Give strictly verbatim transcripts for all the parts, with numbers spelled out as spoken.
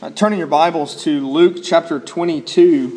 Uh, turning your Bibles to Luke chapter twenty-two.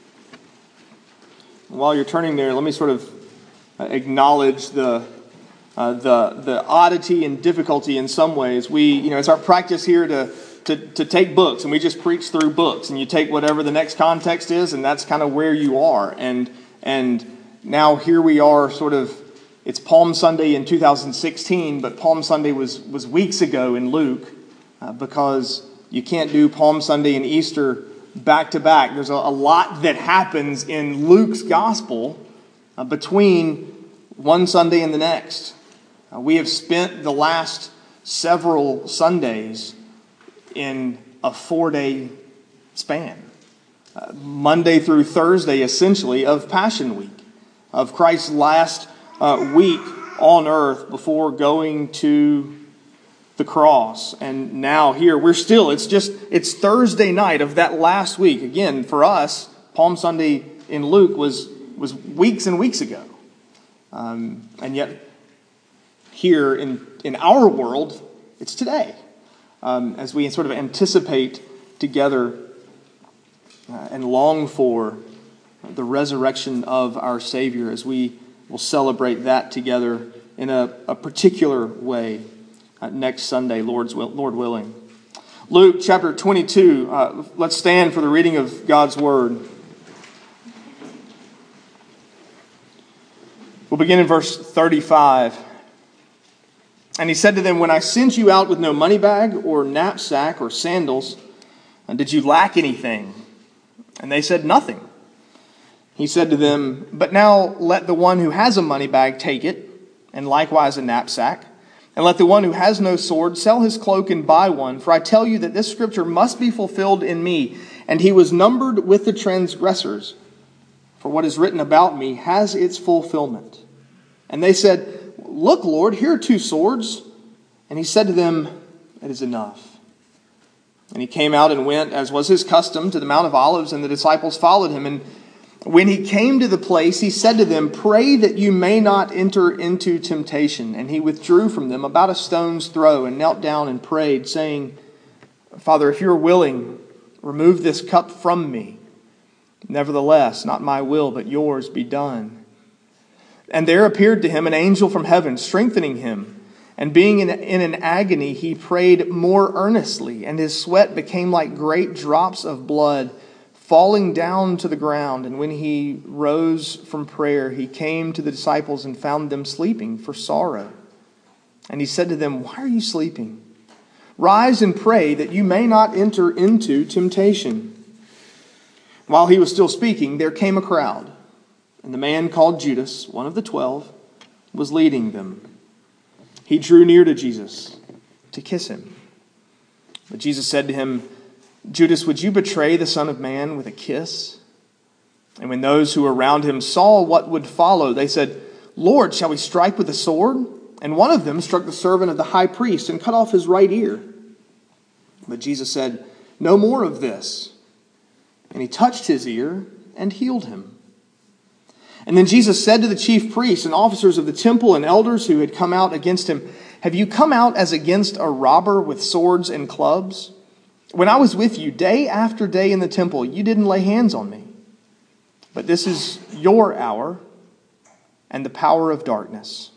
While you're turning there, let me sort of acknowledge the uh, the the oddity and difficulty in some ways. We, you know, it's our practice here to to to take books, and we just preach through books, and you take whatever the next context is, and that's kind of where you are. And and now here we are, sort of. It's Palm Sunday in two thousand sixteen, but Palm Sunday was was weeks ago in Luke, uh, because you can't do Palm Sunday and Easter back to back. There's a, a lot that happens in Luke's gospel uh, between one Sunday and the next. Uh, we have spent the last several Sundays in a four-day span. Uh, Monday through Thursday, essentially, of Passion Week, of Christ's last uh, week on earth before going to the cross. And now here we're still, it's just, it's Thursday night of that last week. Again, for us, Palm Sunday in Luke was, was weeks and weeks ago. Um, and yet here in, in our world, it's today. Um, as we sort of anticipate together uh, and long for the resurrection of our Savior, as we will celebrate that together in a, a particular way Uh, next Sunday, Lord's will, Lord willing. Luke chapter twenty-two. Uh, let's stand for the reading of God's Word. We'll begin in verse thirty-five. And he said to them, "When I sent you out with no money bag or knapsack or sandals, did you lack anything?" And they said, "Nothing." He said to them, "But now let the one who has a money bag take it, and likewise a knapsack. And let the one who has no sword sell his cloak and buy one. For I tell you that this scripture must be fulfilled in me. And he was numbered with the transgressors. For what is written about me has its fulfillment." And they said, "Look, Lord, here are two swords." And he said to them, "It is enough." And he came out and went, as was his custom, to the Mount of Olives, and the disciples followed him. And when he came to the place, he said to them, "Pray that you may not enter into temptation." And he withdrew from them about a stone's throw and knelt down and prayed, saying, "Father, if you are willing, remove this cup from me. Nevertheless, not my will, but yours be done." And there appeared to him an angel from heaven, strengthening him. And being in, in an agony, he prayed more earnestly, and his sweat became like great drops of blood falling down to the ground. And when he rose from prayer, he came to the disciples and found them sleeping for sorrow. And he said to them, "Why are you sleeping? Rise and pray that you may not enter into temptation." While he was still speaking, there came a crowd, and the man called Judas, one of the twelve, was leading them. He drew near to Jesus to kiss him. But Jesus said to him, "Judas, would you betray the Son of Man with a kiss?" And when those who were around him saw what would follow, they said, "Lord, shall we strike with a sword?" And one of them struck the servant of the high priest and cut off his right ear. But Jesus said, "No more of this." And he touched his ear and healed him. And then Jesus said to the chief priests and officers of the temple and elders who had come out against him, "Have you come out as against a robber with swords and clubs? When I was with you day after day in the temple, you didn't lay hands on me. But this is your hour and the power of darkness.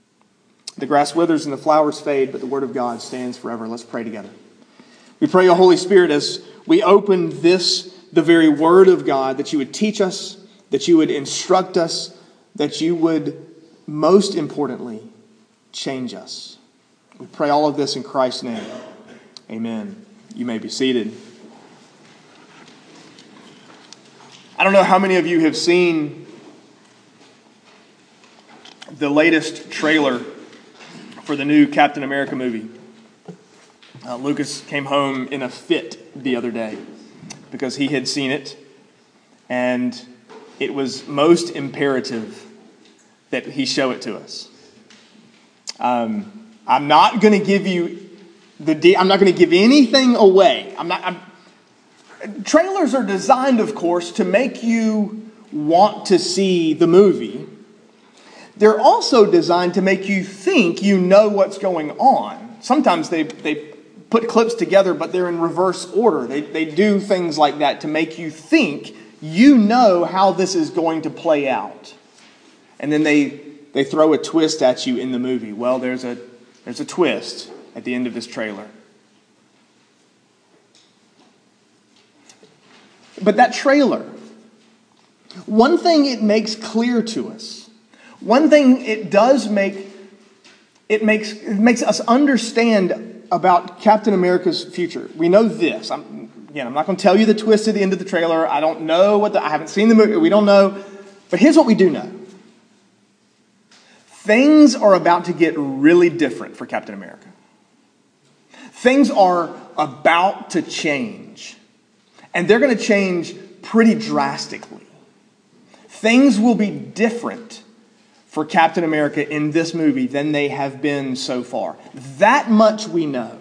The grass withers and the flowers fade, but the word of God stands forever." Let's pray together. We pray, O Holy Spirit, as we open this, the very word of God, that you would teach us, that you would instruct us, that you would, most importantly, change us. We pray all of this in Christ's name. Amen. You may be seated. I don't know how many of you have seen the latest trailer for the new Captain America movie. Uh, Lucas came home in a fit the other day because he had seen it, and it was most imperative that he show it to us. Um, I'm not going to give you The de- I'm not going to give anything away. I'm not. I'm, trailers are designed, of course, to make you want to see the movie. They're also designed to make you think you know what's going on. Sometimes they they put clips together, but they're in reverse order. They, they do things like that to make you think you know how this is going to play out. And then they, they throw a twist at you in the movie. Well, there's a, there's a twist at the end of this trailer. But that trailer, one thing it makes clear to us, one thing it does make, it makes, it makes us understand about Captain America's future. We know this. I'm, again, I'm not going to tell you the twist at the end of the trailer. I don't know what the, I haven't seen the movie. We don't know. But here's what we do know. Things are about to get really different for Captain America. Things are about to change. And they're going to change pretty drastically. Things will be different for Captain America in this movie than they have been so far. That much we know.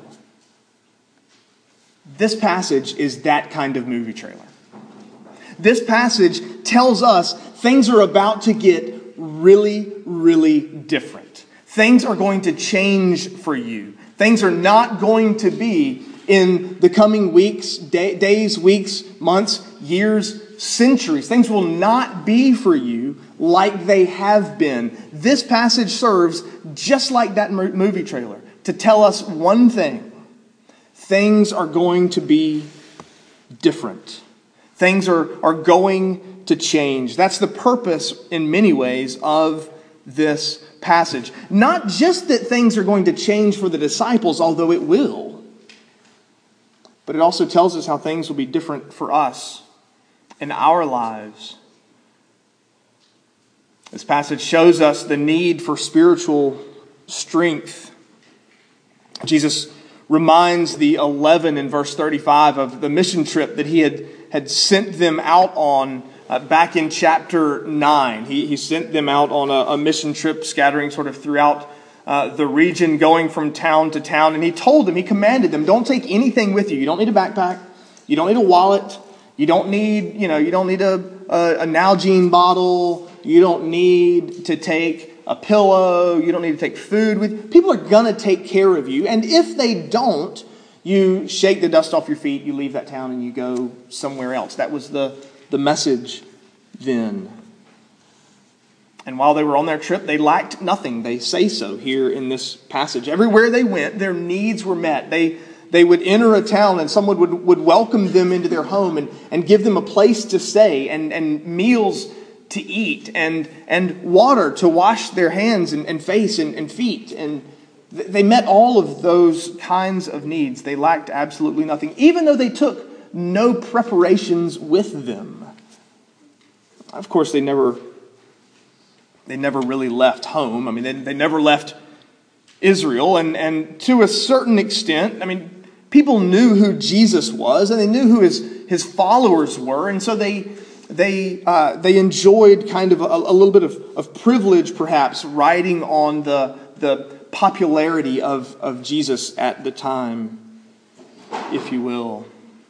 This passage is that kind of movie trailer. This passage tells us things are about to get really, really different. Things are going to change for you. Things are not going to be in the coming weeks, day, days, weeks, months, years, centuries. Things will not be for you like they have been. This passage serves just like that movie trailer to tell us one thing. Things are going to be different. Things are, are going to change. That's the purpose, in many ways, of this passage. Not just that things are going to change for the disciples, although it will, but it also tells us how things will be different for us in our lives. This passage shows us the need for spiritual strength. Jesus reminds the eleven in verse thirty-five of the mission trip that he had, had sent them out on uh, back in chapter nine. He, he sent them out on a, a mission trip, scattering sort of throughout uh, the region, going from town to town. And he told them, he commanded them, don't take anything with you. You don't need a backpack. You don't need a wallet. You don't need, you know, you don't need a, a, a Nalgene bottle. You don't need to take a pillow. You don't need to take food with you. People are going to take care of you. And if they don't, you shake the dust off your feet, you leave that town, and you go somewhere else. That was the, the message then. And while they were on their trip, they lacked nothing. They say so here in this passage. Everywhere they went, their needs were met. They They would enter a town and someone would, would welcome them into their home and, and give them a place to stay and, and meals to eat and, and water to wash their hands and, and face and, and feet. And th- they met all of those kinds of needs. They lacked absolutely nothing, even though they took no preparations with them. Of course, they never, they never really left home. I mean, they, they never left Israel. And, and to a certain extent, I mean, people knew who Jesus was, and they knew who his, his followers were, and so they they uh, they enjoyed kind of a, a little bit of, of privilege, perhaps, riding on the the popularity of, of Jesus at the time, if you will.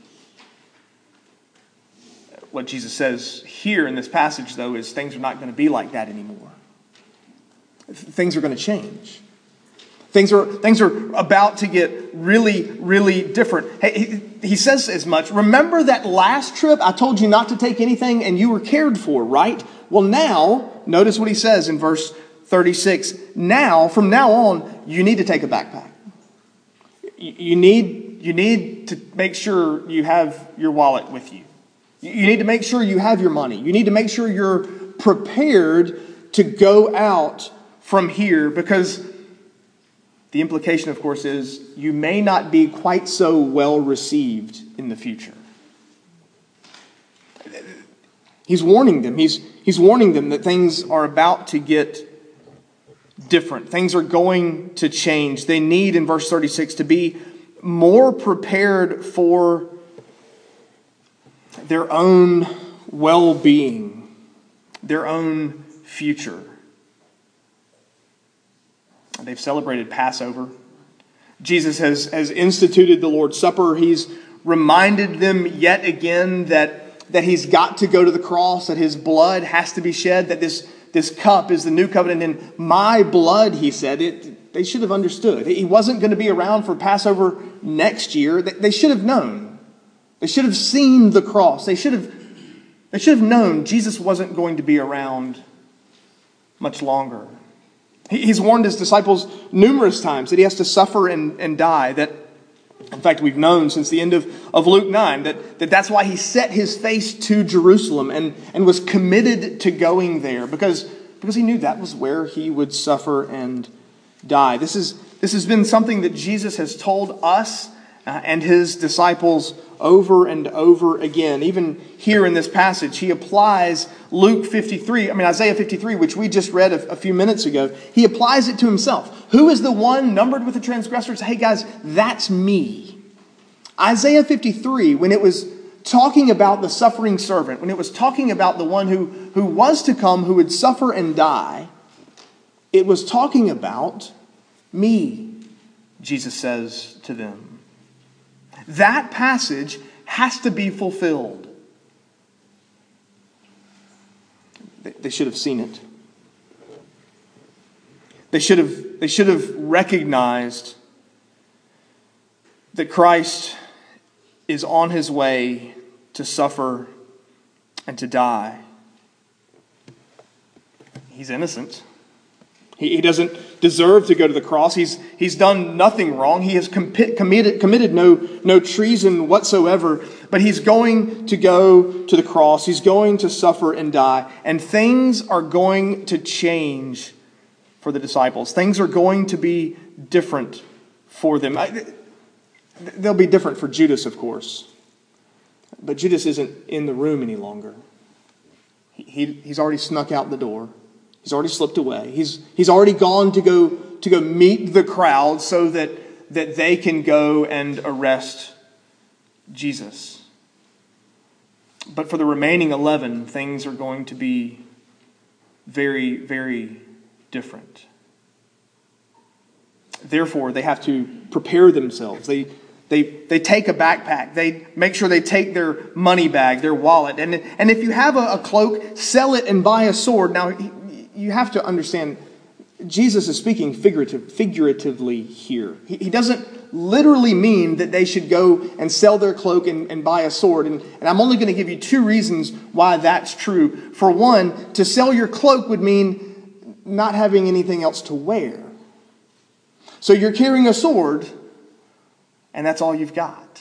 What Jesus says here in this passage, though, is things are not going to be like that anymore. Things are going to change. Things are, things are about to get really, really different. Hey, he, he says as much. Remember that last trip I told you not to take anything and you were cared for, right? Well, now, notice what he says in verse thirty-six. Now, from now on, you need to take a backpack. You, you need, you need to make sure you have your wallet with you. You need to make sure you have your money. You need to make sure you're prepared to go out from here, because the implication, of course, is you may not be quite so well received in the future. He's warning them. He's, he's warning them that things are about to get different. Things are going to change. They need, in verse thirty-six, to be more prepared for their own well-being, their own future. They've celebrated Passover. Jesus has, has instituted the Lord's Supper. He's reminded them yet again that, that he's got to go to the cross, that his blood has to be shed, that this, this cup is the new covenant in my blood, he said. It, they should have understood. He wasn't going to be around for Passover next year. They should have known. They should have seen the cross. They should have, they should have known Jesus wasn't going to be around much longer. He's warned his disciples numerous times that he has to suffer and, and die. That, in fact, we've known since the end of, of Luke nine that, that that's why he set his face to Jerusalem and, and was committed to going there because, because he knew that was where he would suffer and die. This is this has been something that Jesus has told us uh, and his disciples over and over again. Even here in this passage, he applies Luke fifty-three, I mean Isaiah fifty-three, which we just read a, a few minutes ago. He applies it to himself. Who is the one numbered with the transgressors? Hey guys, that's me. Isaiah fifty-three, when it was talking about the suffering servant, when it was talking about the one who, who was to come, who would suffer and die, it was talking about me, Jesus says to them. That passage has to be fulfilled. They should have seen it. They should have, they should have recognized that Christ is on his way to suffer and to die. He's innocent. He, he doesn't deserve to go to the cross. He's, he's done nothing wrong. He has com- committed, committed no, no treason whatsoever. But he's going to go to the cross. He's going to suffer and die. And things are going to change for the disciples. Things are going to be different for them. I, they'll be different for Judas, of course. But Judas isn't in the room any longer. He, he, he's already snuck out the door. He's already slipped away. He's, he's already gone to go, to go meet the crowd so that, that they can go and arrest Jesus. But for the remaining eleven, things are going to be very, very different. Therefore, they have to prepare themselves. They They they take a backpack. They make sure they take their money bag, their wallet. And, and if you have a, a cloak, sell it and buy a sword. Now, you have to understand, Jesus is speaking figurative, figuratively here. He, he doesn't literally mean that they should go and sell their cloak and, and buy a sword. And, and I'm only going to give you two reasons why that's true. For one, to sell your cloak would mean not having anything else to wear. So you're carrying a sword, and that's all you've got.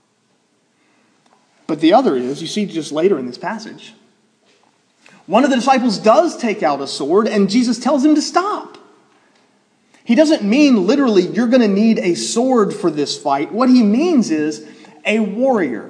But the other is, you see just later in this passage, one of the disciples does take out a sword, and Jesus tells him to stop. He doesn't mean literally you're going to need a sword for this fight. What he means is a warrior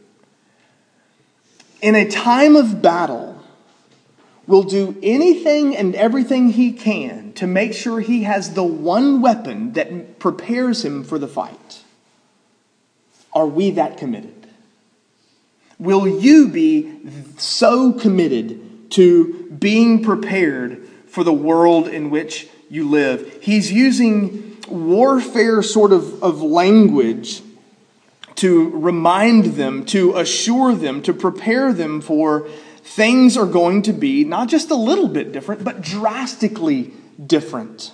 in a time of battle will do anything and everything he can to make sure he has the one weapon that prepares him for the fight. Are we that committed? Will you be so committed to being prepared for the world in which you live? He's using warfare sort of, of language to remind them, to assure them, to prepare them for things are going to be not just a little bit different, but drastically different.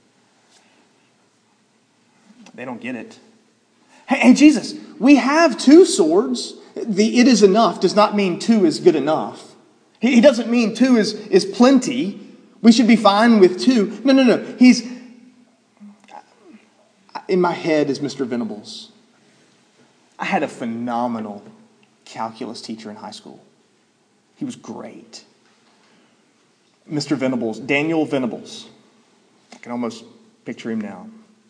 They don't get it. Hey, hey, Jesus, we have two swords. The it is enough does not mean two is good enough. He, he doesn't mean two is, is plenty. We should be fine with two. No, no, no. He's, in my head is Mister Venables. I had a phenomenal calculus teacher in high school. He was great. Mister Venables, Daniel Venables. I can almost picture him now.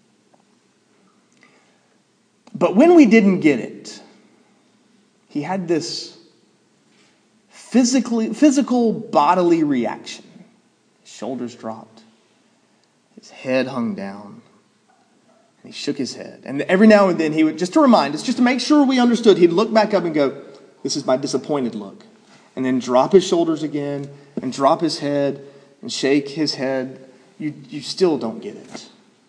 But when we didn't get it, he had this physically, physical bodily reaction. His shoulders dropped. His head hung down. And he shook his head. And every now and then he would, just to remind us, just to make sure we understood, he'd look back up and go, this is my disappointed look. And then drop his shoulders again and drop his head and shake his head. You, you still don't get it.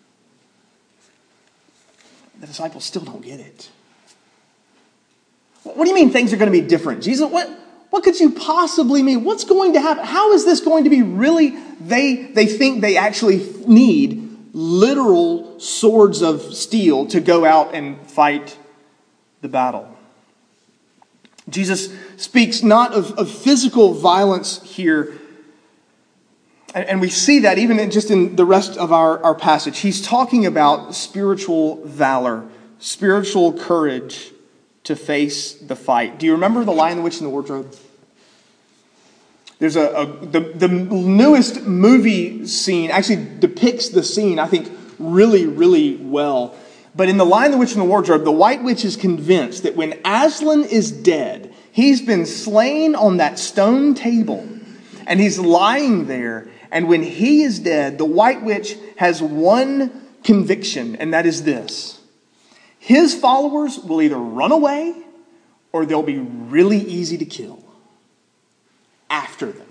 The disciples still don't get it. What do you mean things are going to be different? Jesus, what, what could you possibly mean? What's going to happen? How is this going to be really, they, they think they actually need literal swords of steel to go out and fight the battle. Jesus speaks not of, of physical violence here, and, and we see that even in, just in the rest of our, our passage. He's talking about spiritual valor, spiritual courage to face the fight. Do you remember The Lion, the Witch, and the Wardrobe? There's a, a the, the newest movie scene actually depicts the scene, I think, really, really well. But in The Lion, the Witch, and the Wardrobe, the White Witch is convinced that when Aslan is dead, he's been slain on that stone table, and he's lying there. And when he is dead, the White Witch has one conviction, and that is this: his followers will either run away or they'll be really easy to kill after them.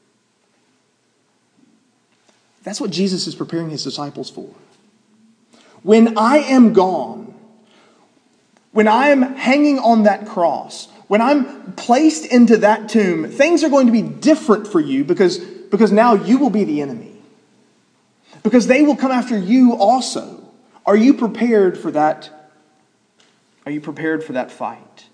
That's what Jesus is preparing his disciples for. When I am gone, when I am hanging on that cross, when I'm placed into that tomb, things are going to be different for you because, because now you will be the enemy. Because they will come after you also. Are you prepared for that? Are you prepared for that fight?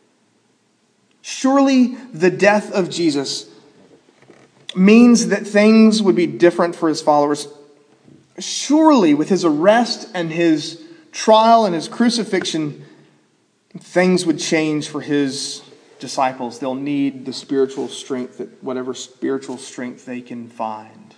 Surely the death of Jesus means that things would be different for his followers. Surely with his arrest and his trial and his crucifixion, things would change for his disciples. They'll need the spiritual strength, that whatever spiritual strength they can find.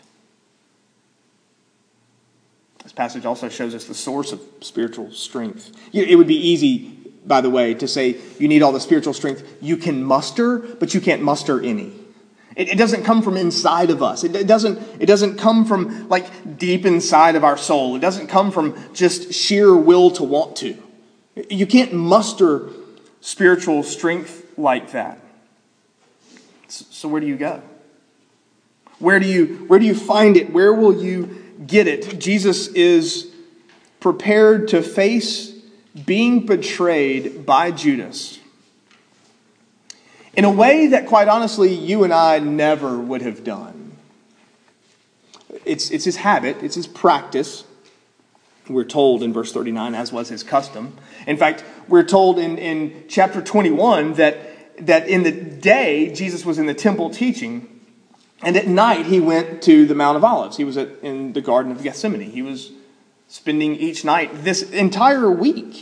This passage also shows us the source of spiritual strength. It would be easy, by the way, to say you need all the spiritual strength you can muster, but you can't muster any. It, it doesn't come from inside of us. It, it doesn't, it doesn't come from like deep inside of our soul. It doesn't come from just sheer will to want to. You can't muster spiritual strength like that. So where do you go? Where do you, where do you find it? Where will you get it? Jesus is prepared to face being betrayed by Judas in a way that, quite honestly, you and I never would have done. It's, it's his habit. It's his practice. We're told in verse thirty-nine, as was his custom. In fact, we're told in, in chapter twenty-one that, that in the day Jesus was in the temple teaching, and at night he went to the Mount of Olives. He was at, in the Garden of Gethsemane. He was spending each night this entire week.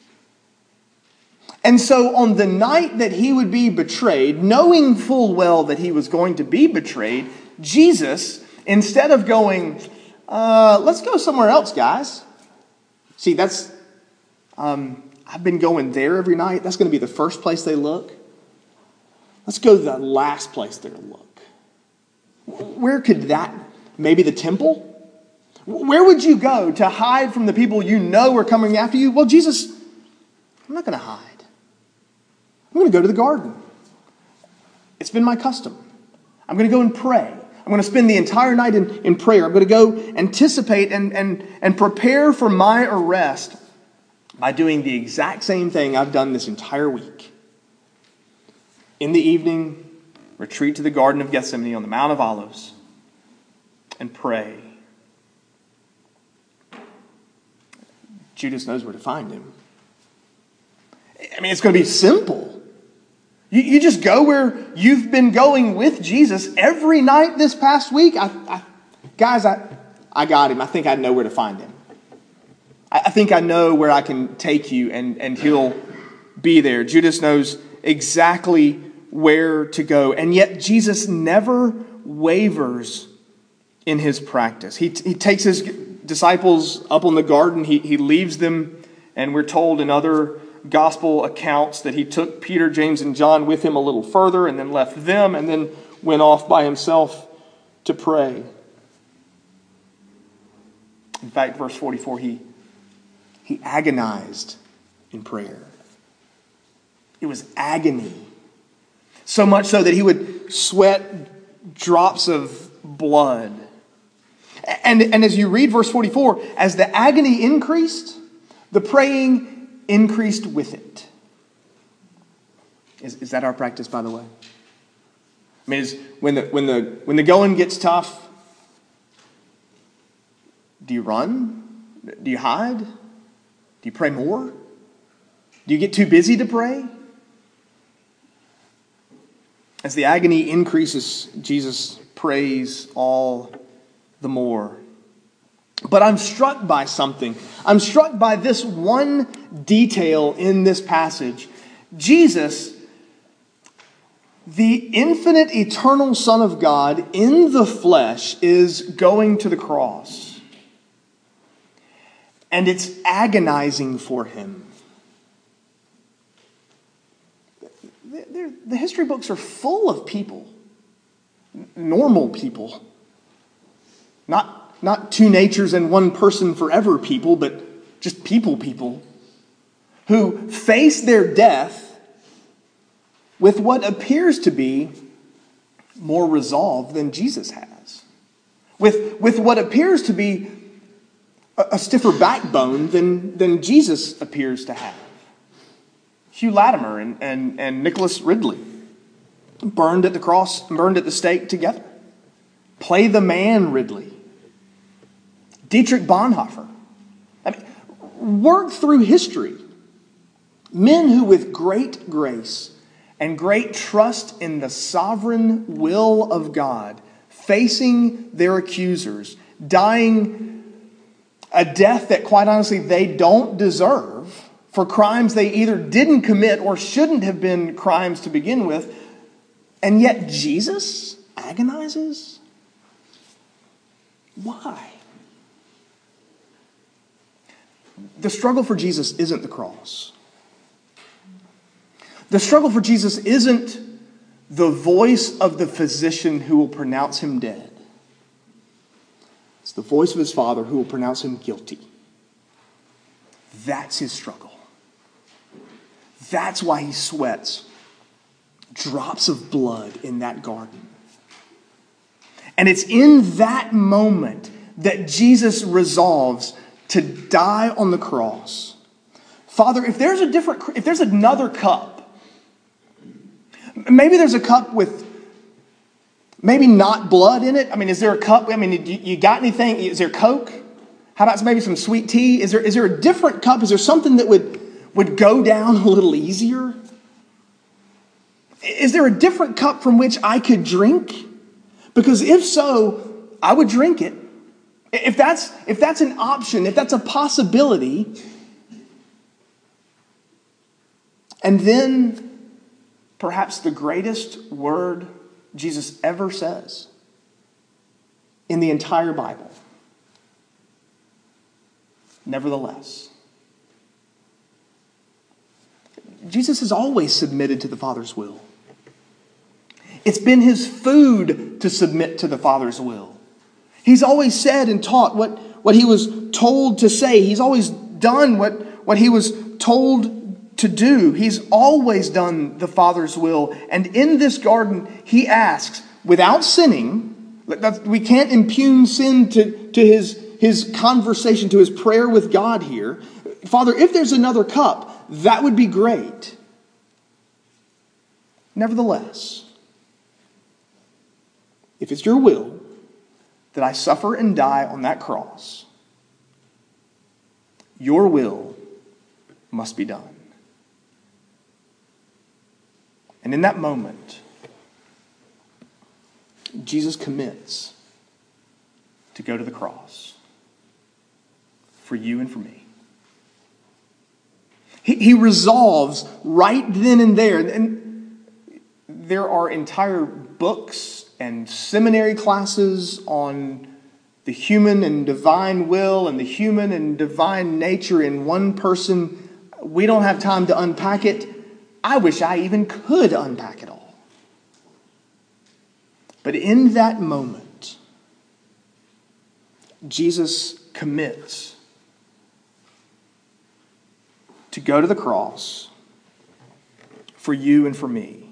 And so on the night that he would be betrayed, knowing full well that he was going to be betrayed, Jesus, instead of going, uh, let's go somewhere else, guys. See, that's, um, I've been going there every night. That's going to be the first place they look. Let's go to the last place they're going to look. Where could that, maybe the temple? Where would you go to hide from the people you know are coming after you? Well, Jesus, I'm not going to hide. I'm going to go to the garden. It's been my custom. I'm going to go and pray. I'm going to spend the entire night in, in prayer. I'm going to go anticipate and, and, and prepare for my arrest by doing the exact same thing I've done this entire week. In the evening, retreat to the Garden of Gethsemane on the Mount of Olives and pray. Judas knows where to find him. I mean, it's going to be simple. You, you just go where you've been going with Jesus every night this past week. I, I, guys, I, I got him. I think I know where to find him. I, I think I know where I can take you, and, and he'll be there. Judas knows exactly where to go. And yet Jesus never wavers in his practice. He, he takes his disciples up on the garden. He, he leaves them, and we're told in other gospel accounts that he took Peter, James, and John with him a little further and then left them and then went off by himself to pray. In fact, verse forty-four, he, he agonized in prayer. It was agony. So much so that he would sweat drops of blood. And, and as you read verse forty-four, as the agony increased, the praying increased with it. Is, is that our practice, by the way? I mean, is when the when the when the going gets tough, Do you run? Do you hide? Do you pray more? Do you get too busy to pray? As the agony increases, Jesus prays all the more. But I'm struck by something. I'm struck by this one detail in this passage. Jesus, the infinite, eternal Son of God in the flesh, is going to the cross. And it's agonizing for him. They're, the history books are full of people, normal people, not, not two natures and one person forever people, but just people people, who face their death with what appears to be more resolve than Jesus has, with, with what appears to be a, a stiffer backbone than, than Jesus appears to have. Hugh Latimer and, and, and Nicholas Ridley burned at the cross, burned at the stake together. Play the man Ridley. Dietrich Bonhoeffer. I mean, work through history. Men who with great grace and great trust in the sovereign will of God, facing their accusers, dying a death that quite honestly they don't deserve, for crimes they either didn't commit or shouldn't have been crimes to begin with. And yet Jesus agonizes? Why? The struggle for Jesus isn't the cross. The struggle for Jesus isn't the voice of the physician who will pronounce him dead. It's the voice of his Father who will pronounce him guilty. That's his struggle. That's why he sweats drops of blood in that garden. And it's in that moment that Jesus resolves to die on the cross. Father, if there's a different, if there's another cup, maybe there's a cup with maybe not blood in it. I mean, is there a cup? I mean, you got anything? Is there Coke? How about maybe some sweet tea? Is there, is there a different cup? Is there something that would would go down a little easier? Is there a different cup from which I could drink? Because if so, I would drink it. If that's, if that's an option, if that's a possibility, and then perhaps the greatest word Jesus ever says in the entire Bible, nevertheless. Jesus has always submitted to the Father's will. It's been his food to submit to the Father's will. He's always said and taught what, what he was told to say. He's always done what, what he was told to do. He's always done the Father's will. And in this garden, he asks, without sinning, we can't impugn sin to, to his, his conversation, to his prayer with God here. Father, if there's another cup, that would be great. Nevertheless, if it's your will that I suffer and die on that cross, your will must be done. And in that moment, Jesus commits to go to the cross for you and for me. He, he resolves right then and there. And there are entire books and seminary classes on the human and divine will and the human and divine nature in one person. We don't have time to unpack it. I wish I even could unpack it all. But in that moment, Jesus commits to go to the cross for you and for me.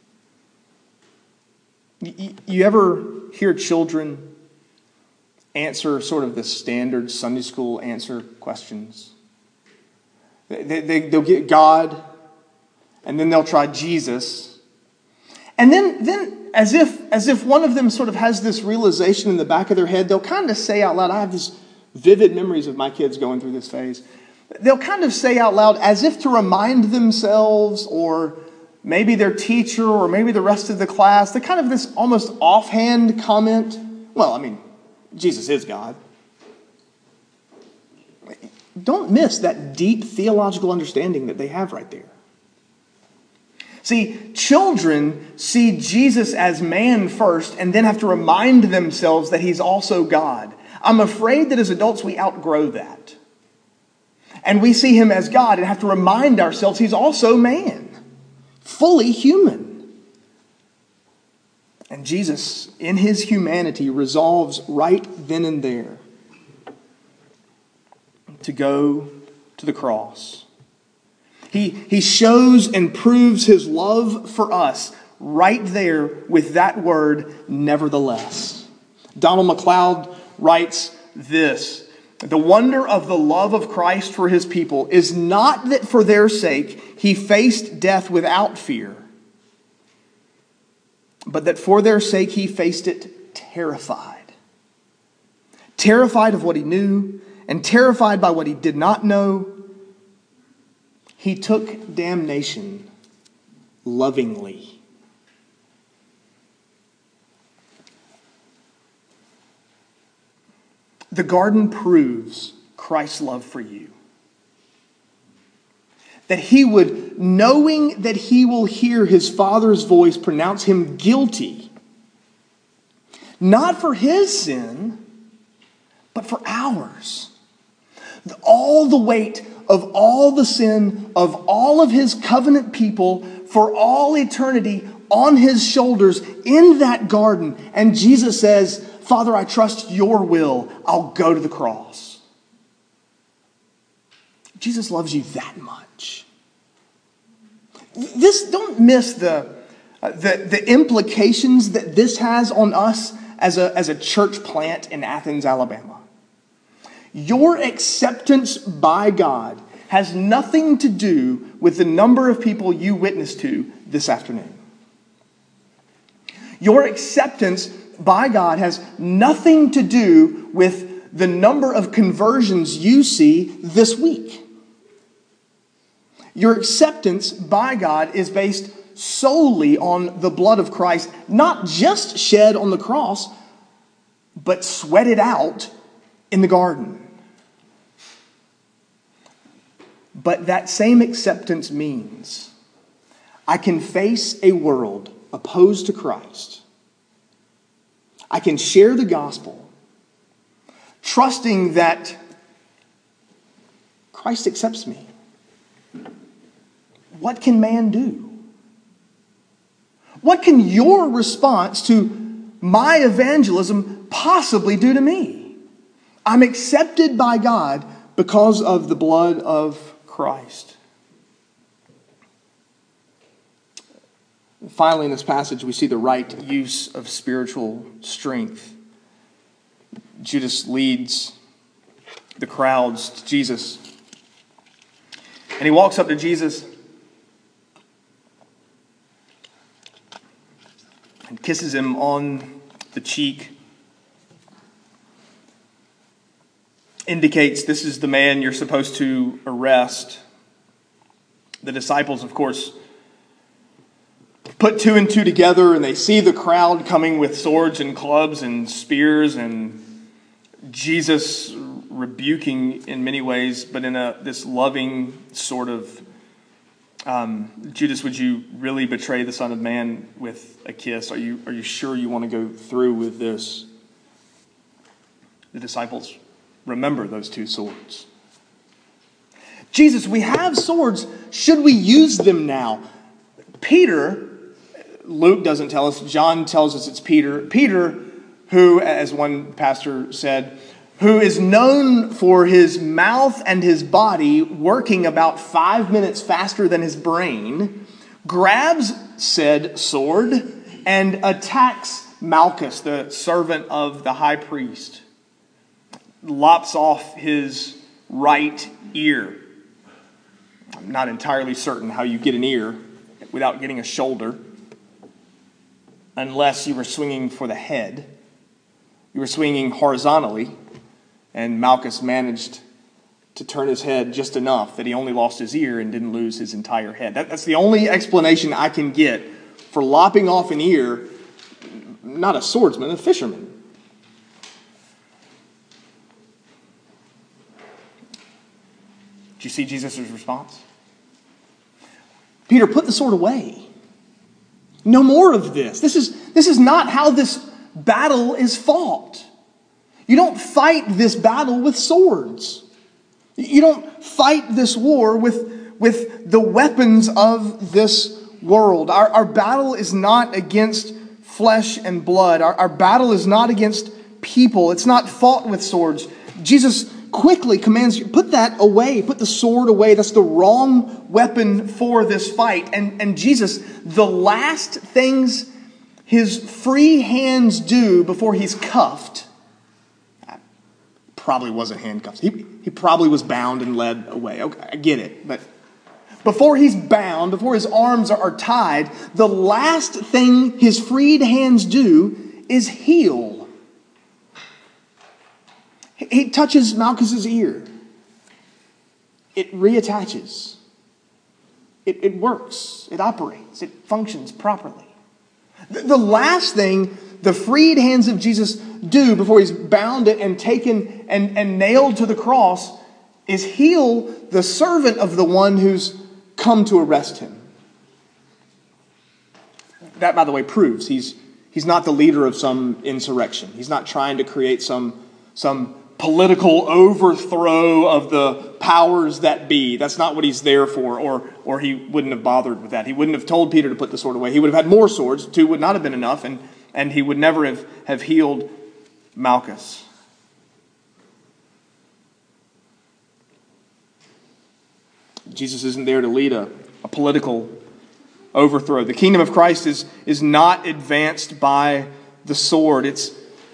You, you ever hear children answer sort of the standard Sunday school answer questions? They, they, they'll get God, and then they'll try Jesus. And then, then as if, as if one of them sort of has this realization in the back of their head, they'll kind of say out loud, I have this vivid memories of my kids going through this phase. They'll kind of say out loud as if to remind themselves or maybe their teacher or maybe the rest of the class, the kind of this almost offhand comment. Well, I mean, Jesus is God. Don't miss that deep theological understanding that they have right there. See, children see Jesus as man first and then have to remind themselves that he's also God. I'm afraid that as adults we outgrow that. And we see him as God and have to remind ourselves he's also man, fully human. And Jesus, in his humanity, resolves right then and there to go to the cross. He, he shows and proves his love for us right there with that word, nevertheless. Donald MacLeod writes this: the wonder of the love of Christ for his people is not that for their sake he faced death without fear, but that for their sake he faced it terrified. Terrified of what he knew and terrified by what he did not know. He took damnation lovingly. The garden proves Christ's love for you. That he would, knowing that he will hear his Father's voice pronounce him guilty, not for his sin, but for ours. All the weight of all the sin of all of his covenant people for all eternity on his shoulders in that garden. And Jesus says, Father, I trust your will. I'll go to the cross. Jesus loves you that much. This, don't miss the, uh, the, the implications that this has on us as a, as a church plant in Athens, Alabama. Your acceptance by God has nothing to do with the number of people you witness to this afternoon. Your acceptance by God has nothing to do with the number of conversions you see this week. Your acceptance by God is based solely on the blood of Christ, not just shed on the cross, but sweated out in the garden. But that same acceptance means I can face a world opposed to Christ. I can share the gospel, trusting that Christ accepts me. What can man do? What can your response to my evangelism possibly do to me? I'm accepted by God because of the blood of Christ. Finally, in this passage, we see the right use of spiritual strength. Judas leads the crowds to Jesus. And he walks up to Jesus and kisses him on the cheek. Indicates this is the man you're supposed to arrest. The disciples, of course, put two and two together and they see the crowd coming with swords and clubs and spears and Jesus rebuking in many ways, but in a this loving sort of, um, Judas, would you really betray the Son of Man with a kiss? Are you, are you sure you want to go through with this? The disciples remember those two swords. Jesus, we have swords. Should we use them now? Peter, Luke doesn't tell us. John tells us it's Peter. Peter, who, as one pastor said, who is known for his mouth and his body working about five minutes faster than his brain, grabs said sword and attacks Malchus, the servant of the high priest. Lops off his right ear. I'm not entirely certain how you get an ear without getting a shoulder, unless you were swinging for the head. You were swinging horizontally, and Malchus managed to turn his head just enough that he only lost his ear and didn't lose his entire head. That, that's the only explanation I can get for lopping off an ear, not a swordsman, a fisherman. Did you see Jesus' response? Peter, put the sword away. No more of this. This is, this is not how this battle is fought. You don't fight this battle with swords. You don't fight this war with, with the weapons of this world. Our, our battle is not against flesh and blood. Our, our battle is not against people. It's not fought with swords. Jesus quickly commands you, put that away. Put the sword away. That's the wrong weapon for this fight. And, and Jesus, the last things his free hands do before he's cuffed, probably wasn't handcuffed. He, he probably was bound and led away. Okay, I get it. But before he's bound, before his arms are, are tied, the last thing his freed hands do is heal. He, he touches Malchus's ear. It reattaches. It, it works. It operates. It functions properly. The, the last thing the freed hands of Jesus do before he's bound and taken and, and nailed to the cross is heal the servant of the one who's come to arrest him. That, by the way, proves he's he's not the leader of some insurrection. He's not trying to create some, some political overthrow of the powers that be. That's not what he's there for, or, or he wouldn't have bothered with that. He wouldn't have told Peter to put the sword away. He would have had more swords. Two would not have been enough, and And he would never have, have healed Malchus. Jesus isn't there to lead a, a political overthrow. The kingdom of Christ is, is not advanced by the sword. It's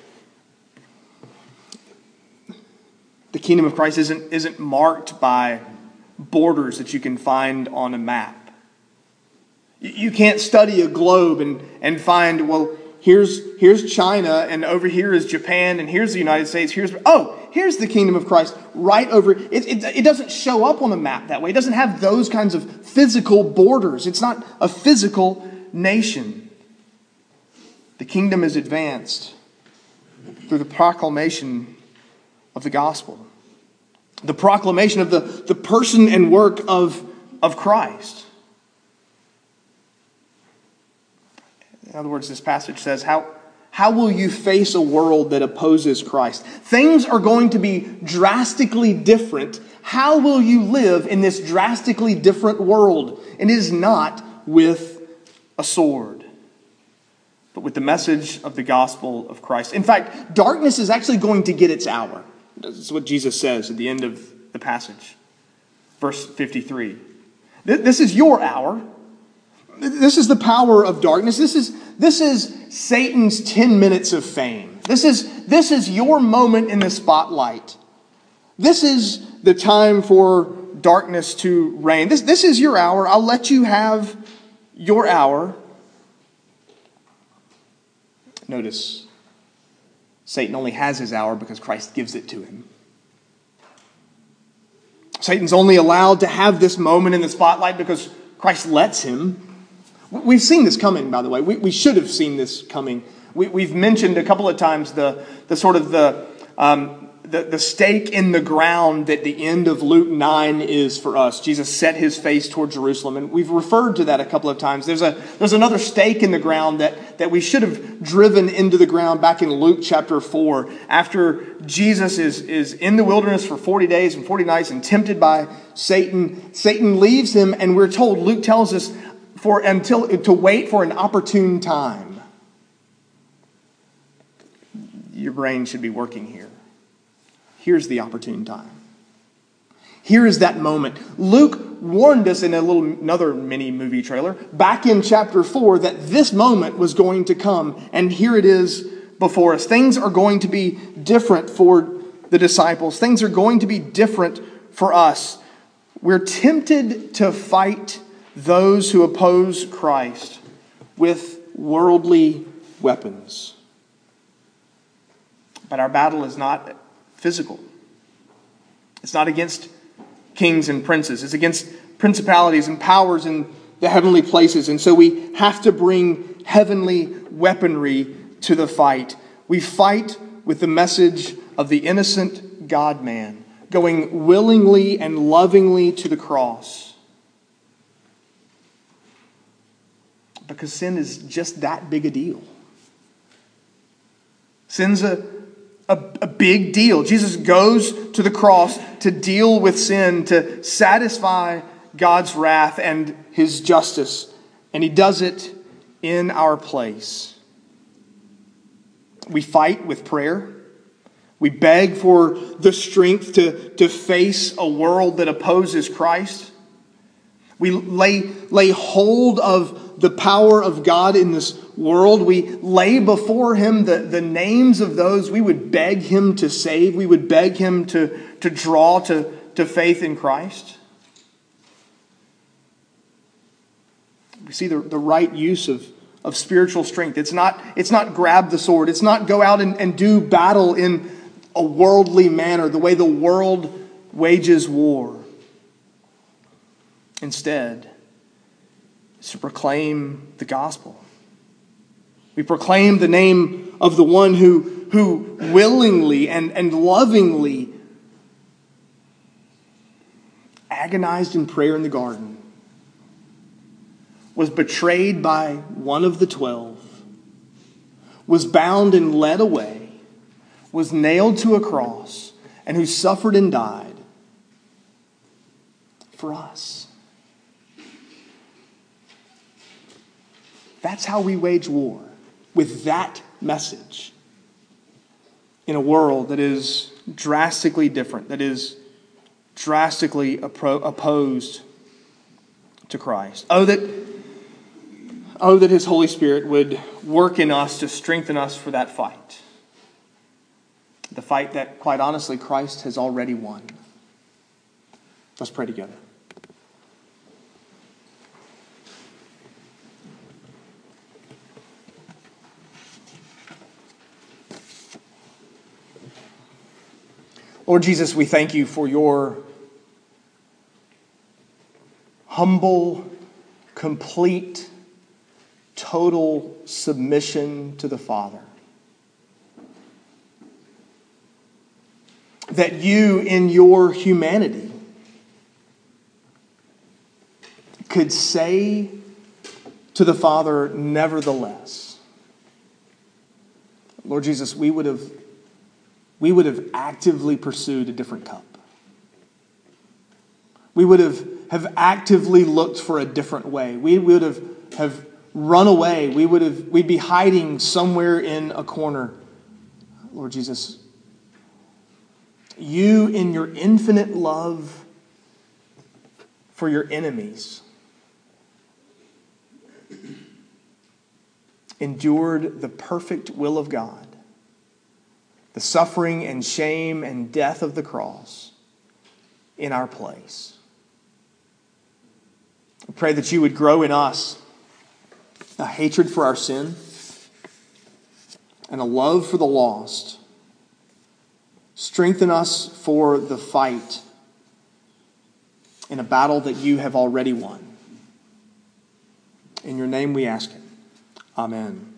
the kingdom of Christ isn't, isn't marked by borders that you can find on a map. You, you can't study a globe and, and find, well, Here's, here's China, and over here is Japan, and here's the United States. Here's oh, here's the kingdom of Christ right over. It, it, it doesn't show up on a map that way. It doesn't have those kinds of physical borders. It's not a physical nation. The kingdom is advanced through the proclamation of the gospel, the proclamation of the, the person and work of, of Christ. In other words, this passage says, how, how will you face a world that opposes Christ? Things are going to be drastically different. How will you live in this drastically different world? And it is not with a sword, but with the message of the gospel of Christ. In fact, darkness is actually going to get its hour. That's what Jesus says at the end of the passage. Verse fifty-three. This is your hour. This is the power of darkness. This is, this is Satan's ten minutes of fame. This is, this is your moment in the spotlight. This is the time for darkness to reign. This, this is your hour. I'll let you have your hour. Notice, Satan only has his hour because Christ gives it to him. Satan's only allowed to have this moment in the spotlight because Christ lets him. We've seen this coming, by the way. We, we should have seen this coming. We, we've mentioned a couple of times the, the sort of the, um, the, the stake in the ground that the end of Luke nine is for us. Jesus set his face toward Jerusalem, and we've referred to that a couple of times. There's a there's another stake in the ground that, that we should have driven into the ground back in Luke chapter four. After Jesus is, is in the wilderness for forty days and forty nights and tempted by Satan, Satan leaves him, and we're told, Luke tells us, for until to wait for an opportune time. Your brain should be working here. Here's the opportune time. Here is that moment. Luke warned us in a little another mini movie trailer back in chapter four that this moment was going to come, and here it is before us. Things are going to be different for the disciples. Things are going to be different for us. We're tempted to fight those who oppose Christ with worldly weapons. But our battle is not physical. It's not against kings and princes. It's against principalities and powers in the heavenly places. And so we have to bring heavenly weaponry to the fight. We fight with the message of the innocent God-man, going willingly and lovingly to the cross. Because sin is just that big a deal. Sin's a, a, a big deal. Jesus goes to the cross to deal with sin, to satisfy God's wrath and his justice. And he does it in our place. We fight with prayer. We beg for the strength to, to face a world that opposes Christ. We lay, lay hold of the power of God in this world. We lay before him the, the names of those we would beg him to save. We would beg him to, to draw to, to faith in Christ. We see the, the right use of, of spiritual strength. It's not, it's not grab the sword. It's not go out and, and do battle in a worldly manner, the way the world wages war. Instead, it's to proclaim the gospel. We proclaim the name of the one who, who willingly and, and lovingly agonized in prayer in the garden, was betrayed by one of the twelve, was bound and led away, was nailed to a cross, and who suffered and died for us. That's how we wage war, with that message, in a world that is drastically different, that is drastically appro- opposed to Christ. Oh, that, oh, that his Holy Spirit would work in us to strengthen us for that fight. The fight that, quite honestly, Christ has already won. Let's pray together. Lord Jesus, we thank you for your humble, complete, total submission to the Father. That you, in your humanity, could say to the Father, nevertheless. Lord Jesus, we would have we would have actively pursued a different cup. We would have, have actively looked for a different way. We would have, have run away. We would have we'd be hiding somewhere in a corner. Lord Jesus, you, in your infinite love for your enemies, endured the perfect will of God, the suffering and shame and death of the cross in our place. I pray that you would grow in us a hatred for our sin and a love for the lost. Strengthen us for the fight in a battle that you have already won. In your name we ask it. Amen.